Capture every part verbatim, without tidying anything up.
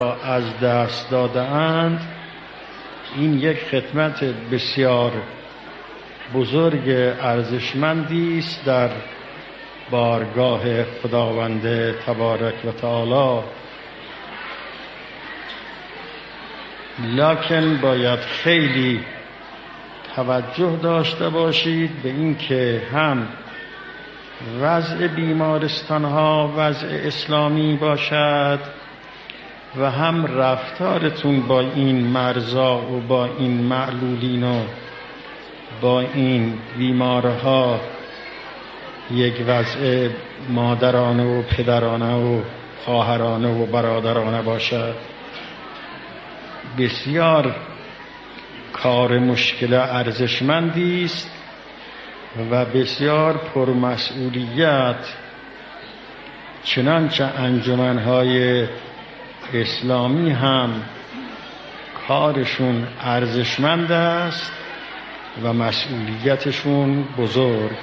از دست داده‌اند، این یک خدمت بسیار بزرگ ارزشمندی است در بارگاه خداوند تبارک و تعالی. لکن باید خیلی توجه داشته باشید به این که هم وضع بیمارستان ها وضع اسلامی باشد و هم رفتارتون با این مرضا و با این معلولین و با این بیمارها یک وضع مادرانه و پدرانه و خواهرانه و برادرانه باشد. بسیار کار مشکل ارزشمندی است و بسیار پرمسئولیت، چنانچه انجمنهای اسلامی هم کارشون ارزشمند است و مسئولیتشون بزرگ.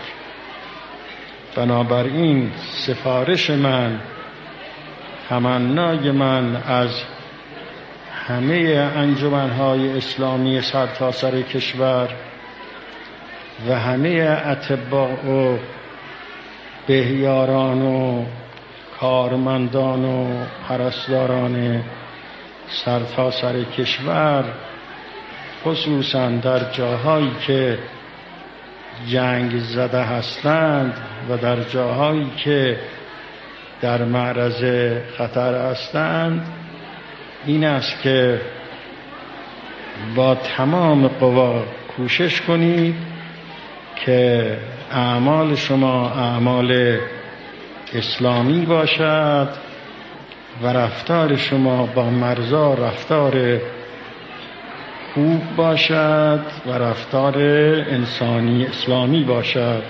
بنابراین سفارش من، تمنای من از همه انجمنهای اسلامی سرتاسر کشور و همه اطباء و بهیاران و کارمندان و پرستاران سرتاسر کشور، خصوصا در جاهایی که جنگ زده هستند و در جاهایی که در معرض خطر هستند، این است که با تمام قوا کوشش کنید که اعمال شما اعمال اسلامی باشد و رفتار شما با مرضا رفتار خوب باشد و رفتار انسانی اسلامی باشد.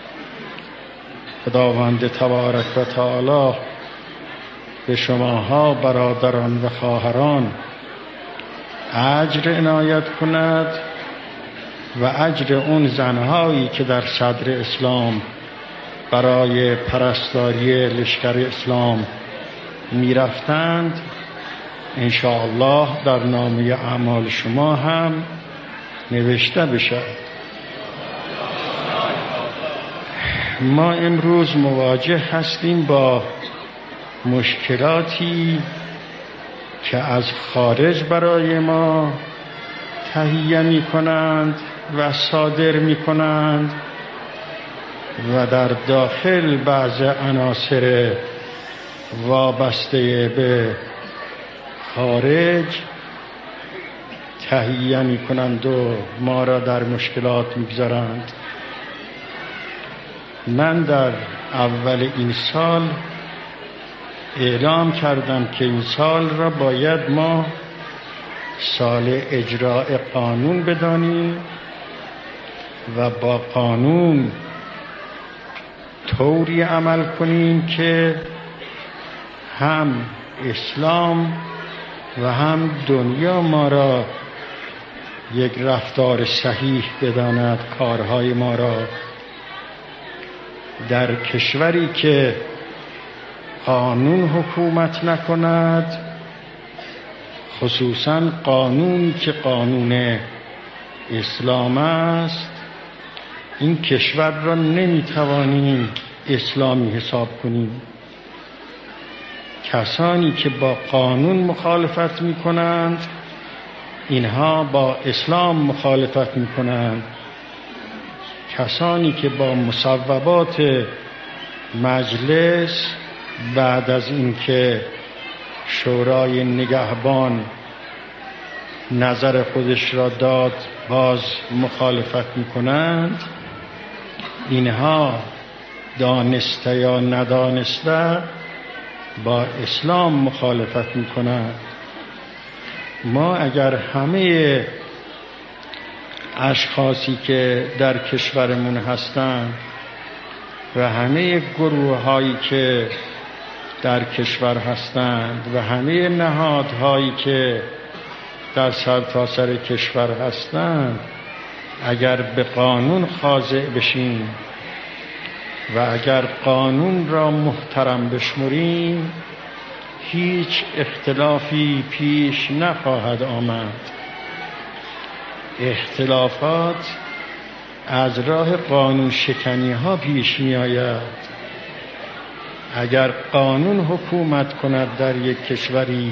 خداوند تبارک و تعالی به شماها برادران و خواهران اجر عنایت کند و اجر اون زنهایی که در صدر اسلام برای پرستاری لشکر اسلام می رفتند انشاءالله در نامه اعمال شما هم نوشته بشد. ما امروز مواجه هستیم با مشکلاتی که از خارج برای ما تهیه می کنند و صادر می کنند و در داخل بعض عناصر وابسته به خارج تهیه می کنند و ما را در مشکلات می گذارند. من در اول این سال اعلام کردم که این سال را باید ما سال اجراء قانون بدانیم و با قانون طوری عمل کنیم که هم اسلام و هم دنیا ما را یک رفتار صحیح بداند. کارهای ما را در کشوری که قانون حکومت نکند، خصوصا قانونی که قانون اسلام است، این کشور را نمیتوانیم اسلامی حساب کنیم. کسانی که با قانون مخالفت میکنند، اینها با اسلام مخالفت میکنند. کسانی که با مصوبات مجلس بعد از اینکه شورای نگهبان نظر خودش را داد باز مخالفت میکنند، اینها دانسته یا ندانسته با اسلام مخالفت میکنند. ما اگر همه اشخاصی که در کشورمون هستند و همه گروه هایی که در کشور هستند و همه نهادهایی که در سرتاسر کشور هستند اگر به قانون خاضع بشیم و اگر قانون را محترم بشمریم، هیچ اختلافی پیش نخواهد آمد. اختلافات از راه قانون شکنی ها پیش می آید. اگر قانون حکومت کند در یک کشوری،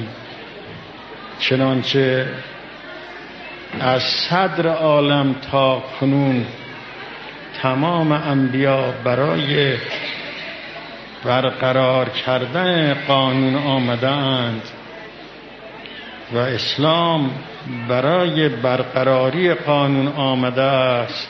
چنانچه از صدر عالم تا کنون تمام انبیا برای برقرار کردن قانون آمدند و اسلام برای برقراری قانون آمده است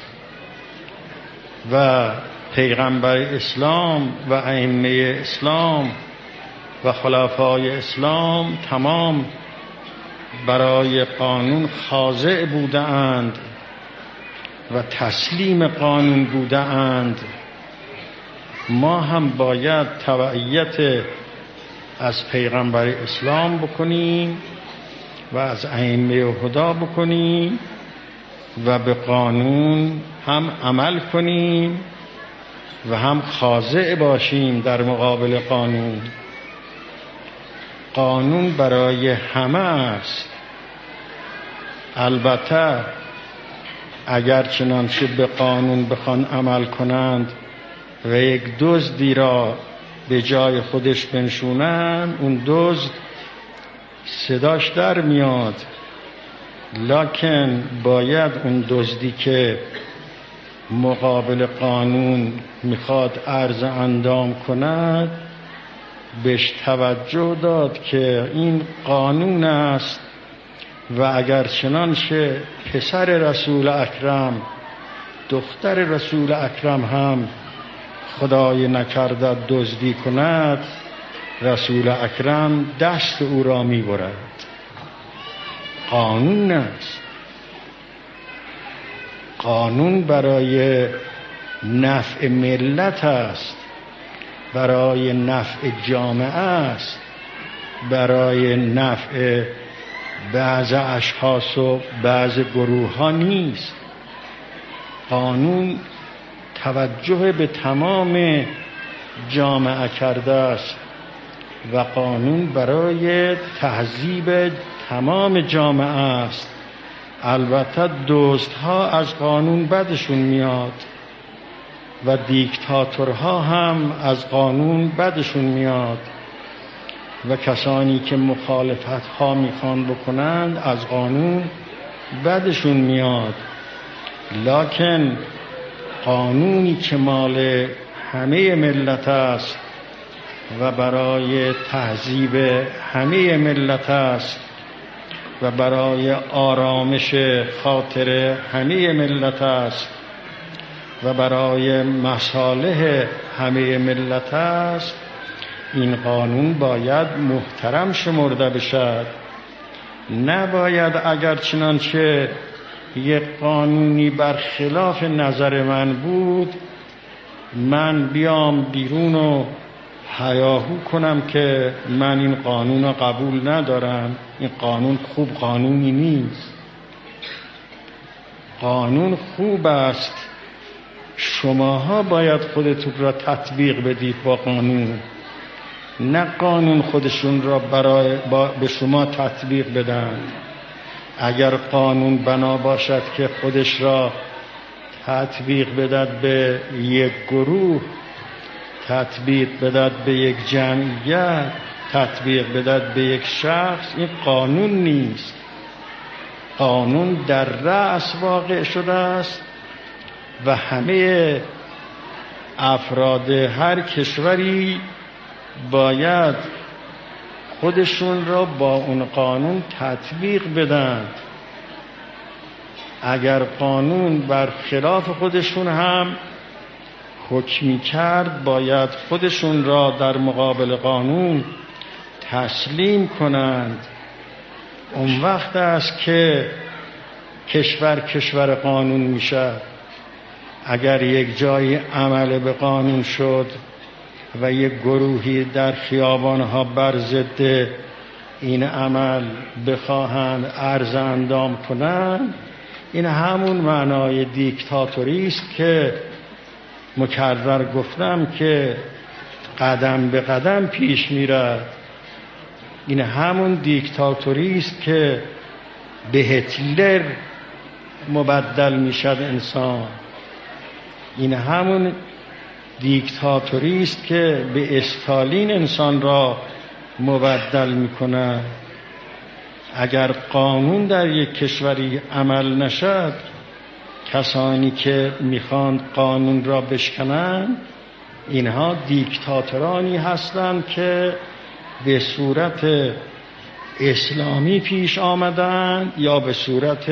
و پیغمبر اسلام و ائمه اسلام و خلفای اسلام تمام برای قانون خاضع بودند و تسلیم قانون بودند. ما هم باید تبعیت از پیغمبر اسلام بکنیم و از ائمه هدا بکنیم و به قانون هم عمل کنیم و هم خاضع باشیم در مقابل قانون. قانون برای همه است. البته اگر چنانچه به قانون بخوان عمل کنند و یک دزدی را به جای خودش بنشونند، اون دزد صداش در میاد، لکن باید اون دزدی که مقابل قانون میخواد عرض اندام کند بهش توجه داد که این قانون است و اگر چنانچه پسر رسول اکرم دختر رسول اکرم هم خدای نکرده دزدی کند، رسول اکرم دست او را میبرد. قانون است. قانون برای نفع ملت است، برای نفع جامعه است، برای نفع بعض اشخاص و بعض گروه ها نیست. قانون توجه به تمام جامعه کرده است و قانون برای تهذیب تمام جامعه است. البته دزدها از قانون بدشون میاد و دیکتاتورها هم از قانون بدشون میاد و کسانی که مخالفت ها میخوان بکنند از قانون بدشون میاد. لکن قانونی که مال همه ملت است و برای تهذیب همه ملت است و برای آرامش خاطر همه ملت است و برای مصالح همه ملت است، این قانون باید محترم شمرده بشد. نباید اگر چنانچه یک قانونی برخلاف نظر من بود من بیام بیرون و هیاهو کنم که من این قانون را قبول ندارم، این قانون خوب قانونی نیست. قانون خوب است، شماها باید خودتون را تطبیق بدید با قانون، نه قانون خودشون را برای با به شما تطبیق بدن. اگر قانون بنا باشد که خودش را تطبیق بدهد به یک گروه، تطبیق بدهد به یک جمعیت، تطبیق بدهد به یک شخص، این قانون نیست. قانون در رأس واقع شده است و همه افراد هر کشوری باید خودشون را با اون قانون تطبیق بدن. اگر قانون بر خلاف خودشون هم حکمی کرد باید خودشون را در مقابل قانون تسلیم کنند. اون وقت است که کشور کشور قانون میشه. اگر یک جایی عمل به قانون شد و یک گروهی در خیابانها بر ضد این عمل بخواهند عرض اندام کنند، این همون معنای دیکتاتوری است که مکرر گفتم که قدم به قدم پیش میرد این همون دیکتاتوری است که به هتلر مبدل میشد انسان. این همون دیکتاتوری است که به استالین انسان را مبدل میکنه. اگر قانون در یک کشوری عمل نشد، کسانی که میخواند قانون را بشکنند اینها دیکتاتورانی هستند که به صورت اسلامی پیش آمدند یا به صورت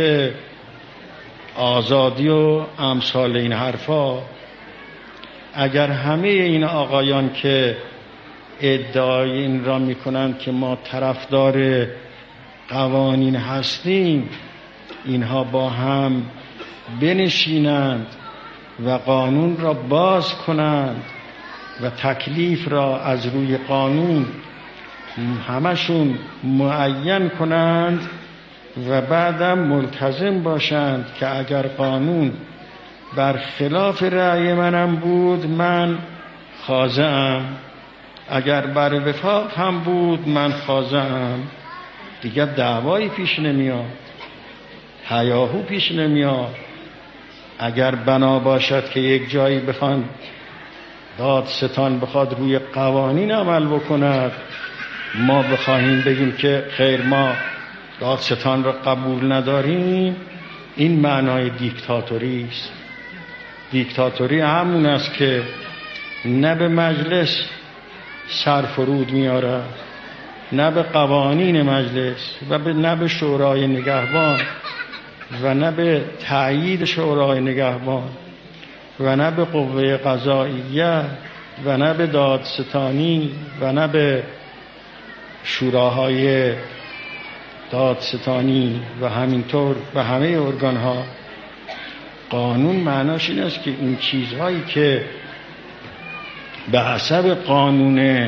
آزادی و امثال این حرفا. اگر همه این آقایان که ادعای این را میکنند که ما طرفدار قوانین هستیم، اینها با هم بنشینند و قانون را باز کنند و تکلیف را از روی قانون همشون معین کنند و بعدم ملتزم باشند که اگر قانون برخلاف رأی منم بود من خاضعم، اگر بر وفاق هم بود من خاضعم، دیگر دعوایی پیش نمیاد، هیاهو پیش نمیاد. اگر بنا باشد که یک جایی بخوان دادستان بخواد روی قوانین عمل بکند، ما بخواهیم بگیم که خیر ما دادستان را قبول نداریم، این معنای دیکتاتوری است. دیکتاتوری همون است که نه به مجلس سر فرود میاره، نه به قوانین مجلس و نه به شورای نگهبان و نه به تأیید شورای نگهبان و نه به قوه قضاییه و نه به دادستانی و نه به شوراهای دادستانی و همینطور به همه ارگانها. قانون معناش این است که این چیزهایی که به حسب قانون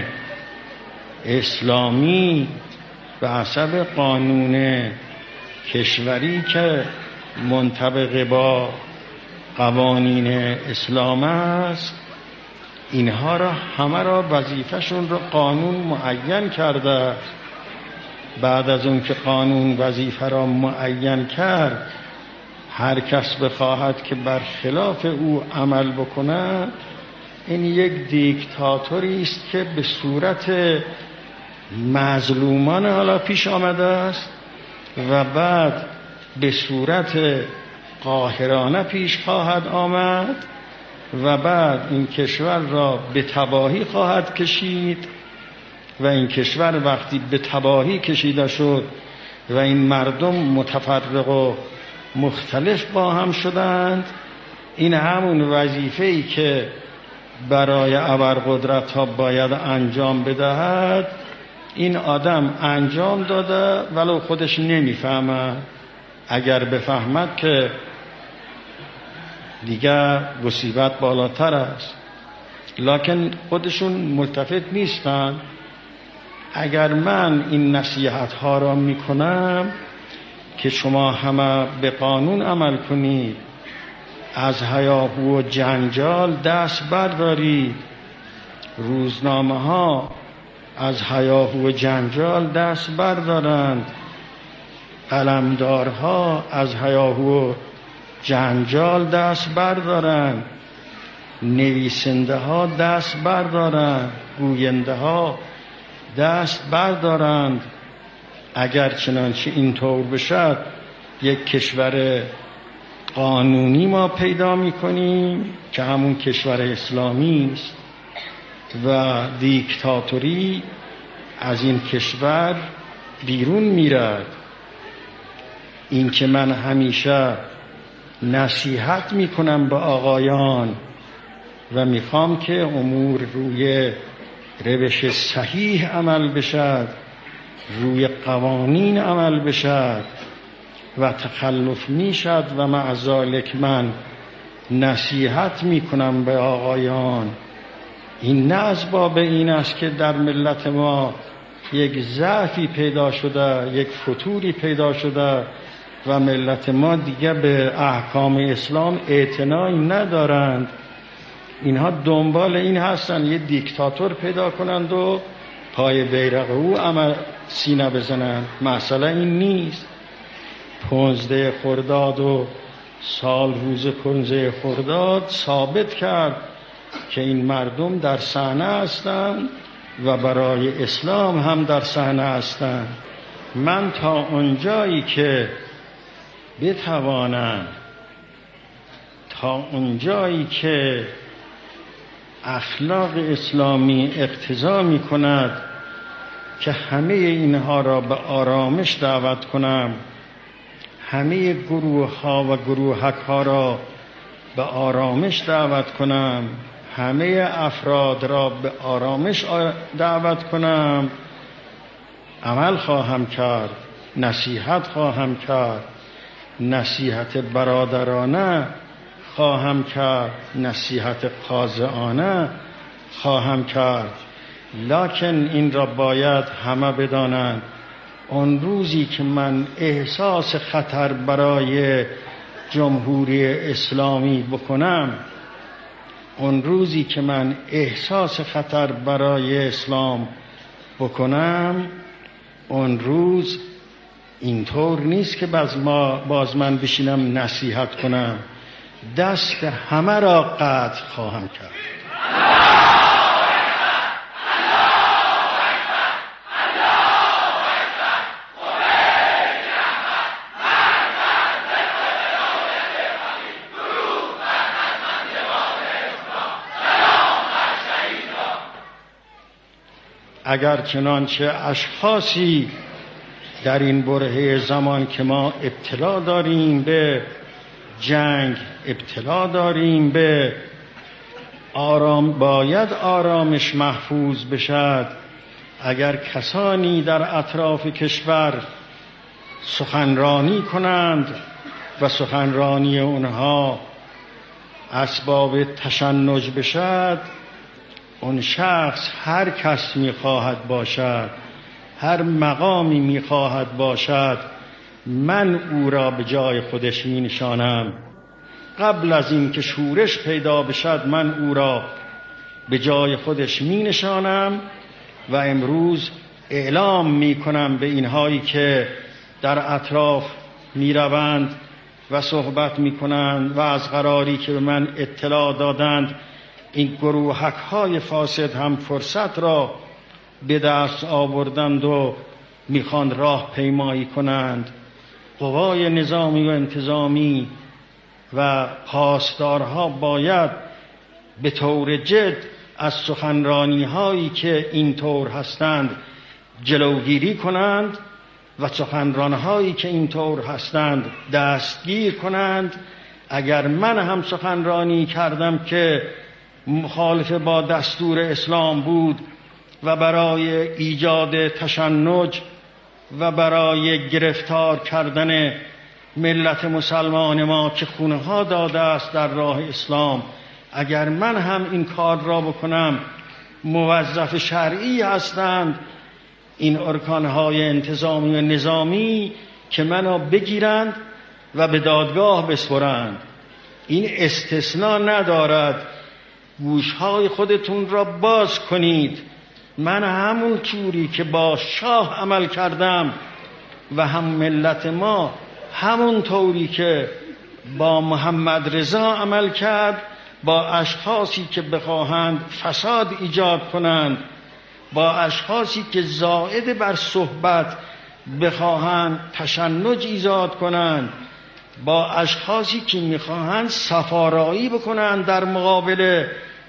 اسلامی، به حسب قانون کشوری که منطبق با قوانین اسلام است، اینها را همه را وظیفهشون را قانون معین کرده. بعد از اون که قانون وظیفه را معین کرد، هر کس بخواهد که برخلاف او عمل بکند، این یک دیکتاتوری است که به صورت مظلومان حالا پیش آمده است و بعد به صورت قاهرانه پیش خواهد آمد و بعد این کشور را به تباهی خواهد کشید و این کشور وقتی به تباهی کشیده شد و این مردم متفرق و مختلف با هم شدند، این همون وظیفه‌ای که برای ابرقدرت ها باید انجام بدهد، این آدم انجام داده ولو خودش نمیفهمه. اگر بفهمد که دیگه مصیبت بالاتر است، لکن خودشون ملتفت نیستن. اگر من این نصیحت ها را میکنم که شما همه به قانون عمل کنید، از هیاهو و جنجال دست بردارید، روزنامه ها از هیاهو و جنجال دست بردارند، قلمدارها از هیاهو و جنجال دست بردارند، نویسنده ها دست بردارند، گوینده ها دست بردارند. اگر چنانچه اینطور بشد یک کشور قانونی ما پیدا می‌کنیم که همون کشور اسلامی است و دیکتاتوری از این کشور بیرون میرد. این که من همیشه نصیحت میکنم به آقایان و میخوام که امور روی روش صحیح عمل بشد، روی قوانین عمل بشد و تخلف میشد و مع ذالک من نصیحت میکنم به آقایان. این نه از باب این است که در ملت ما یک ضعفی پیدا شده، یک فتوری پیدا شده و ملت ما دیگه به احکام اسلام اعتنایی ندارند. اینها دنبال این هستن یه دیکتاتور پیدا کنند و پای بیرق او عمل سینه بزنن. مسئله این نیست. پونزده خرداد و سال روز پونزده خرداد ثابت کرد که این مردم در صحنه هستند و برای اسلام هم در صحنه هستند. من تا اونجایی که بتوانم، تا اونجایی که اخلاق اسلامی اقتضا می کند که همه اینها را به آرامش دعوت کنم، همه گروه ها و گروهک ها را به آرامش دعوت کنم، همه افراد را به آرامش دعوت کنم، عمل خواهم کرد، نصیحت خواهم کرد، نصیحت برادرانه خواهم کرد، نصیحت خاضعانه خواهم کرد. لکن این را باید همه بدانند اون روزی که من احساس خطر برای جمهوری اسلامی بکنم، اون روزی که من احساس خطر برای اسلام بکنم، اون روز اینطور نیست که باز, ما باز من بشینم نصیحت کنم، دست همه را قطع خواهم کرد. اگر چنانچه اشخاصی در این برهه زمان که ما ابتلا داریم به جنگ، ابتلا داریم به آرام، باید آرامش محفوظ بشد، اگر کسانی در اطراف کشور سخنرانی کنند و سخنرانی اونها اسباب تشنج بشد، اون شخص هر کس میخواهد باشد، هر مقامی میخواهد باشد، من او را به جای خودش می نشانم. قبل از این که شورش پیدا بشد من او را به جای خودش می نشانم و امروز اعلام می کنم به اینهایی که در اطراف می روند و صحبت می کنند و از قراری که به من اطلاع دادند این گروهک های فاسد هم فرصت را به دست آوردند و می خوان راه پیمایی کنند. قوای نظامی و انتظامی و پاسدارها باید به طور جد از سخنرانی هایی که اینطور هستند جلوگیری کنند و سخنران هایی که اینطور هستند دستگیر کنند. اگر من هم سخنرانی کردم که مخالف با دستور اسلام بود و برای ایجاد تشنج و برای گرفتار کردن ملت مسلمان ما که خونه ها داده است در راه اسلام، اگر من هم این کار را بکنم، موظف شرعی هستند این ارکانهای انتظامی و نظامی که منو بگیرند و به دادگاه بسپرند. این استثناء ندارد. گوشهای خودتون را باز کنید. من همون طوری که با شاه عمل کردم و هم ملت ما همون طوری که با محمد رضا عمل کرد، با اشخاصی که بخواهند فساد ایجاد کنند، با اشخاصی که زائد بر صحبت بخواهند تشنج ایجاد کنند، با اشخاصی که میخواهند سفارایی بکنند در مقابل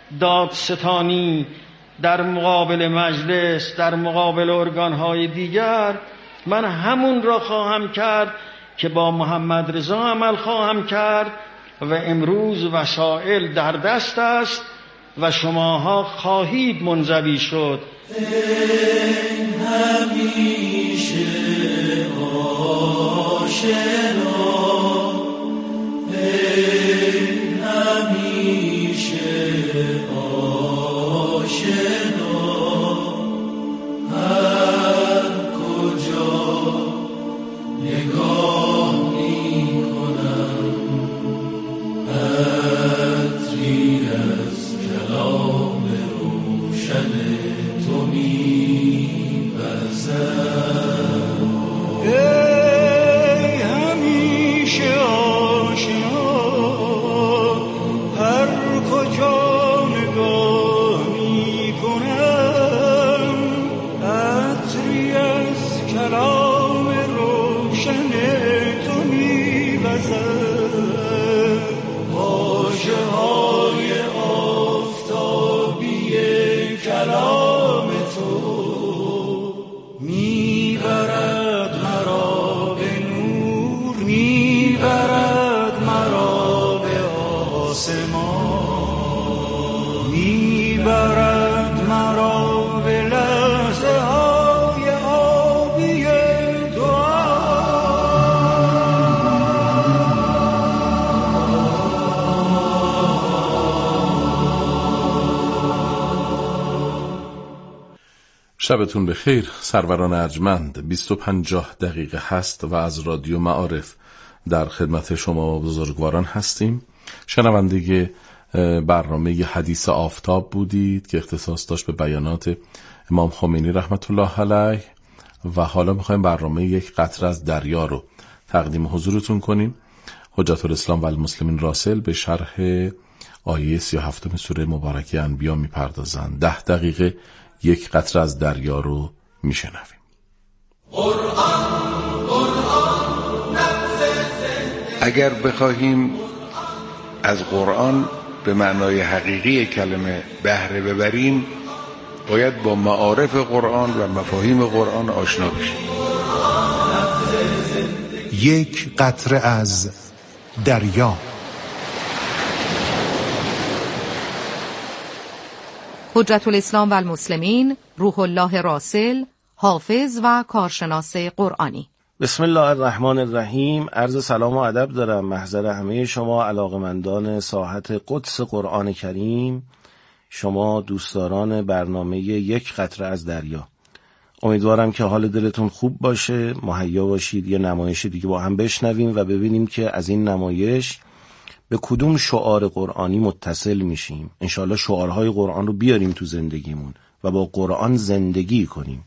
دادستانی، در مقابل مجلس، در مقابل ارگانهای دیگر، من همون را خواهم کرد که با محمد رضا عمل خواهم کرد و امروز وسائل در دست است و شماها خواهید منزوی شد. این همیشه آشنا، این همیشه آشنا، هر کجا نگاه می کنم عطری از کلام روشن تو می واژه های آفتابی کلام تو میبرد مرا به نور، میبرد مرا به آسمان، میبرد مرا به لحظه های آبی دعا. شبتون بخیر. سروران ارجمند، بیست و پنجاه دقیقه هست و از رادیو معارف در خدمت شما بزرگواران هستیم. شنونده برنامه حدیث آفتاب بودید که اختصاص داشت به بیانات امام خمینی رحمت الله علیه و حالا میخوایم برنامه یک قطره از دریا رو تقدیم حضورتون کنیم. حجت الاسلام و المسلمین راسل به شرح آیه سی و هفتم سوره مبارکه انبیا میپردازند. ده دقیقه یک قطره از دریا رو میشنویم. اگر بخواهیم از قرآن به معنای حقیقی کلمه بهره ببریم، باید با معارف قرآن و مفاهیم قرآن آشنا بشیم. یک قطره از دریا. حجت الاسلام و المسلمین روح الله راسل، حافظ و کارشناس قرآنی. بسم الله الرحمن الرحیم. عرض سلام و ادب دارم محضر همه شما علاقمندان ساحت قدس قرآن کریم، شما دوستداران برنامه یک قطره از دریا. امیدوارم که حال دلتون خوب باشه، مهیا باشید یه نمایش دیگه با هم بشنویم و ببینیم که از این نمایش به کدوم شعار قرآنی متصل میشیم. انشاءالله شعارهای قرآن رو بیاریم تو زندگیمون و با قرآن زندگی کنیم.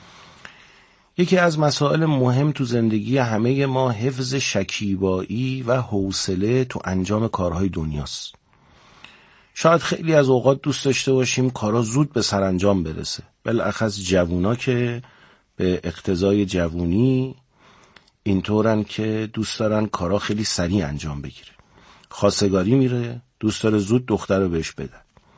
یکی از مسائل مهم تو زندگی همه ما حفظ شکیبایی و حوصله تو انجام کارهای دنیاست. شاید خیلی از اوقات دوست داشته باشیم کارا زود به سرانجام برسه، بالاخص جوونا که به اقتضای جوونی اینطورن که دوست دارن کارا خیلی سریع انجام بگیره. خواستگاری میره، دوست داره زود دختر رو بهش بدن.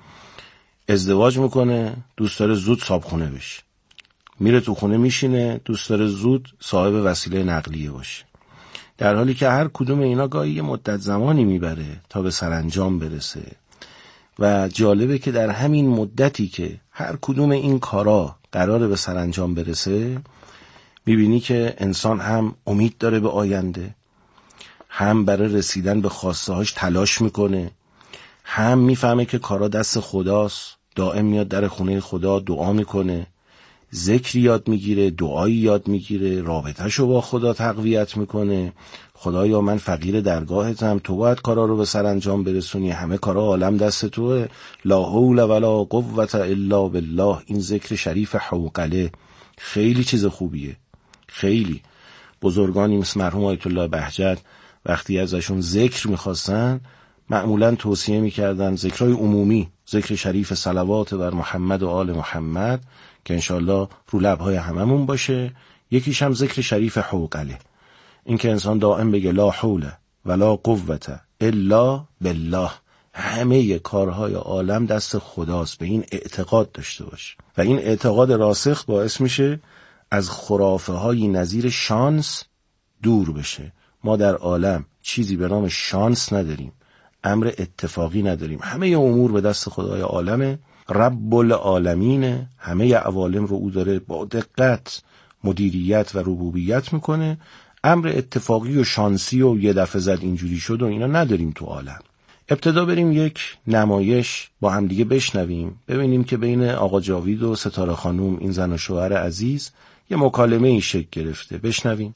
ازدواج میکنه، دوست داره زود صاحبخونه بشه. میره تو خونه میشینه، دوست داره زود صاحب وسیله نقلیه باشه. در حالی که هر کدوم اینا گاهی یه مدت زمانی میبره تا به سرانجام برسه و جالبه که در همین مدتی که هر کدوم این کارا قراره به سرانجام برسه، میبینی که انسان هم امید داره به آینده، هم برای رسیدن به خواسته هاش تلاش میکنه، هم میفهمه که کارا دست خداست، دائم میاد در خونه خدا دعا میکنه، ذکری یاد میگیره، دعایی یاد میگیره، رابطهشو با خدا تقویت میکنه. خدایا من فقیر درگاهتم، تو باید کارا رو به سرانجام برسونی، همه کارا عالم دست توه، لا حول ولا قوة الا بالله. این ذکر شریف حوقله خیلی چیز خوبیه. خیلی بزرگانی مثل مرحوم آیت الله بهجت وقتی ازشون ذکر میخواستن معمولا توصیه میکردن ذکرهای عمومی، ذکر شریف صلوات بر محمد و آل محمد که انشالله رو لبهای هممون باشه. یکیش هم ذکر شریف حوقله، این که انسان دائم بگه لا حول ولا قوة الا بالله، همه کارهای عالم دست خداست، به این اعتقاد داشته باشه و این اعتقاد راسخ باعث میشه از خرافه های نظیر شانس دور بشه. ما در عالم چیزی به نام شانس نداریم، امر اتفاقی نداریم، همه امور به دست خدای عالمه، رب العالمین، همه عوالم رو او داره با دقت مدیریت و ربوبیت میکنه. امر اتفاقی و شانسی و یه دفعه زد اینجوری شد و اینا نداریم تو عالم. ابتدا بریم یک نمایش با هم دیگه بشنویم، ببینیم که بین آقا جاوید و ستاره خانوم، این زن و شوهر عزیز، یه مکالمه ای شکل گرفته. بشنویم.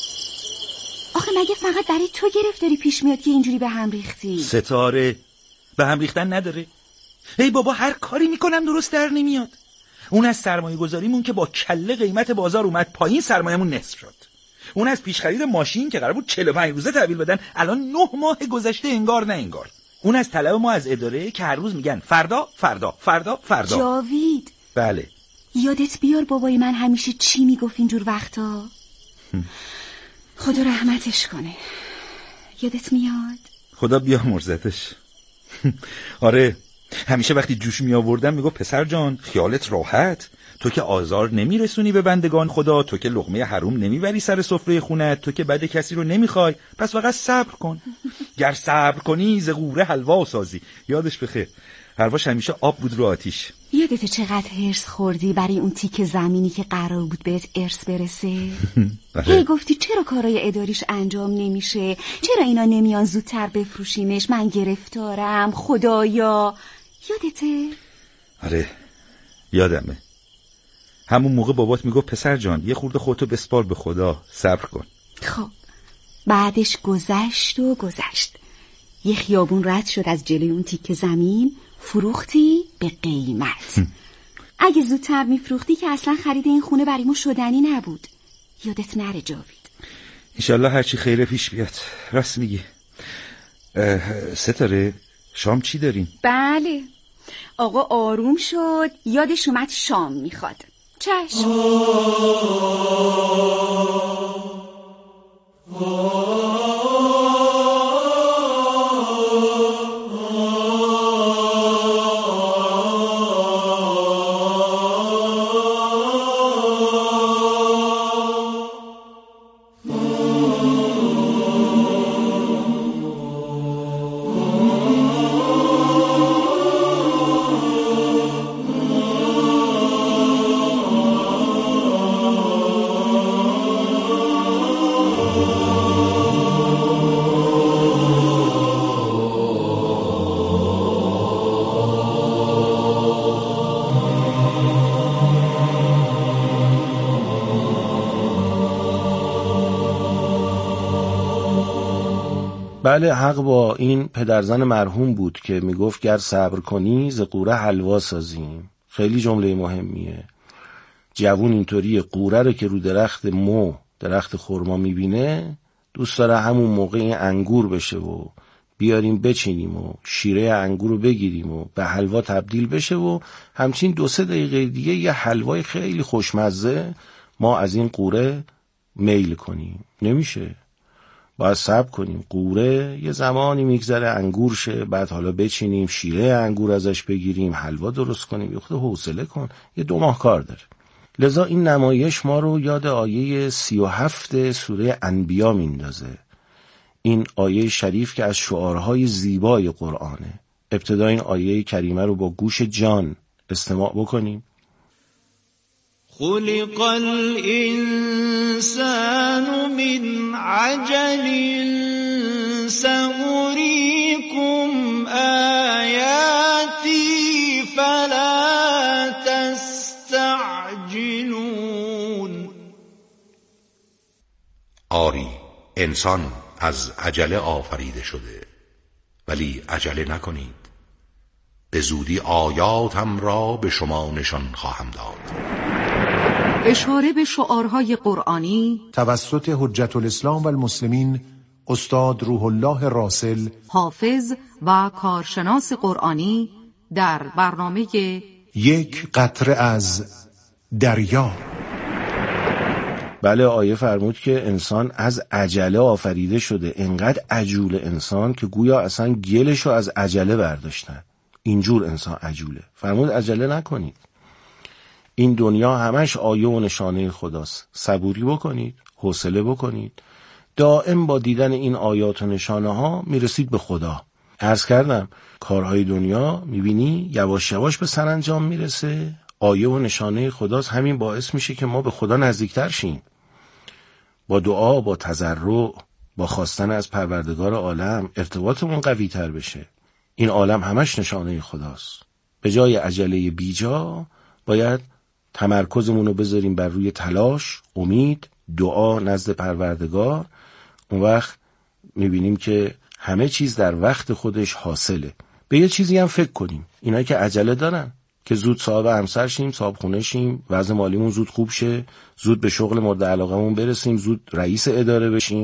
آخه مگه فقط برای تو گرفتاری پیش میاد که اینجوری به هم ریختی؟ ستاره به هم ریختن نداره. ای بابا هر کاری میکنم درست در نمیاد. اون از سرمایه گذاریمون که با کله قیمت بازار اومد پایین، سرمایه‌مون نصف شد. اون از پیش خرید ماشین که قرار بود چهل و پنج روزه تحویل بدن، الان نه ماه گذشته انگار نه انگار. اون از طلب ما از اداره که هر روز میگن فردا فردا فردا فردا. جاوید بله یادت بیار بابای من همیشه چی میگفت اینجور وقتا؟ خدا رحمتش کنه. یادت میاد؟ خدا بیامرزتش. آره، همیشه وقتی جوش می آوردم میگو پسر جان خیالت راحت، تو که آزار نمیرسونی به بندگان خدا، تو که لقمه حروم نمیبری سر سفره خونت، تو که بد کسی رو نمیخوای، پس فقط صبر کن. گر صبر کنی ز غوره حلوا سازی. یادش بخیر، حرفاش همیشه آب بود رو آتیش. یادته چقدر هرس خوردی برای اون تیک زمینی که قرار بود بهت ارث برسه؟ هی گفتی چرا کارای اداریش انجام نمیشه، چرا اینا نمیان زودتر بفروشیمش، من گرفتارم خدایا. یادته؟ آره یادمه. همون موقع بابات میگو پسر جان یه خورده خودتو بسپار به خدا، صبر کن. خب بعدش گذشت و گذشت، یه خیابون رد شد از جلوی اون تیک زمین، فروختی به قیمت. اگه زودتر میفروختی که اصلا خرید این خونه برای ما شدنی نبود. یادت نره جاوید. انشالله هرچی خیره پیش بیاد. راست میگی. ستاره شام چی داریم؟ بله آقا آروم شد، یادش اومد شام میخواد. چشم. بله حق با این پدرزن مرحوم بود که میگفت گر صبر کنی ز قوره حلوا سازیم. خیلی جمله مهمیه. جوون اینطوری قوره رو که رو درخت مو درخت خرما میبینه دوست داره همون موقع این انگور بشه و بیاریم بچینیم و شیره انگور رو بگیریم و به حلوا تبدیل بشه و همچین دو سه دقیقه دیگه یه حلوای خیلی خوشمزه ما از این قوره میل کنیم. نمیشه، باید صبر کنیم. قوره یه زمانی میگذره انگور شه، بعد حالا بچینیم شیره انگور ازش بگیریم حلوا درست کنیم. یه خود حوصله کن، یه دو ماه کار داره. لذا این نمایش ما رو یاد آیه سی و هفت سوره انبیا میندازه. این آیه شریف که از شعارهای زیبای قرآنه. ابتدا این آیه کریمه رو با گوش جان استماع بکنیم. خلق الإنسان من عجل سأريكم آياتي فلا تستعجلون. آری انسان از عجله آفریده شده، ولی عجله نکنید، به زودی آیاتم را به شما نشان خواهم داد. اشاره به شعارهای قرآنی توسط حجت الاسلام و المسلمین استاد روح الله راسل، حافظ و کارشناس قرآنی در برنامه یک قطره از دریا. بله آیه فرمود که انسان از عجله آفریده شده. انقدر عجول انسان که گویا اصلا گلشو از عجله برداشتن. اینجور انسان عجوله. فرمود عجله نکنید. این دنیا همش آیه و نشانه خداست. صبوری بکنید، حوصله بکنید. دائم با دیدن این آیات و نشانه ها میرسید به خدا. عرض کردم کارهای دنیا میبینی یواش یواش به سرانجام میرسه. آیه و نشانه خداست. همین باعث میشه که ما به خدا نزدیکتر شیم. با دعا، با تضرع، با خواستن از پروردگار عالم ارتباطمون قوی تر بشه. این عالم همش نشانه خداست. به جای عجله بیجا باید تمرکزمون رو بذاریم بر روی تلاش، امید، دعا نزد پروردگار. اون وقت میبینیم که همه چیز در وقت خودش حاصله. به یه چیزی هم فکر کنیم. اینایی که عجله دارن که زود صاحب همسر شیم، صاحب خونه شیم، وضع مالیمون زود خوب شه، زود به شغل مورد علاقمون برسیم، زود رئیس اداره بشیم.